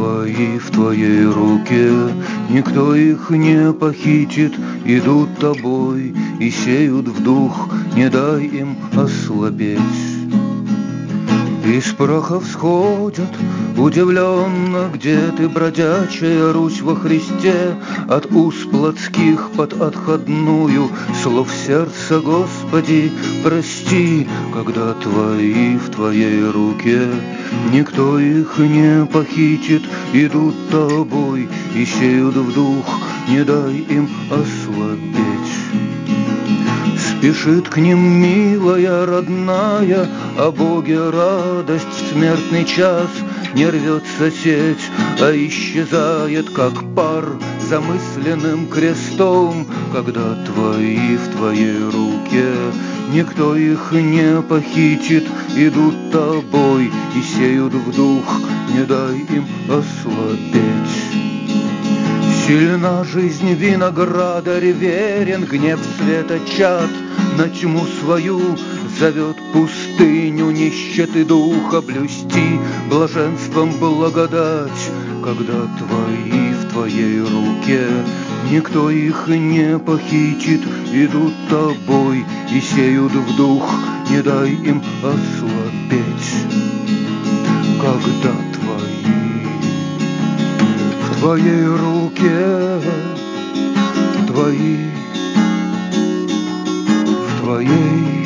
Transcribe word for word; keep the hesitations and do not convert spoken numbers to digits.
твои в твоей руке, никто их не похитит, идут тобой и сеют в дух, не дай им ослабеть. Из праха всходят удивленно, где ты, бродячая Русь во Христе, от уст плотских под отходную слов сердца, Господи, прости, когда твои в твоей руке, никто их не похитит, идут тобой и сеют в дух, не дай им ослабеть. Спешит к ним милая, родная, о Боге радость в смертный час. Не рвется сеть, а исчезает, как пар замысленным крестом, когда твои в твоей руке, никто их не похитит, идут тобой и сеют в дух, не дай им ослабеть. Сильна жизнь винограда, верен гнев света чад, на тьму свою зовет пустыню нищеты духа блюсти блаженством благодать, когда твои в твоей руке, никто их не похитит, идут тобой и сеют в дух, не дай им ослабеть. Когда твои в твоей руке, твои в твоей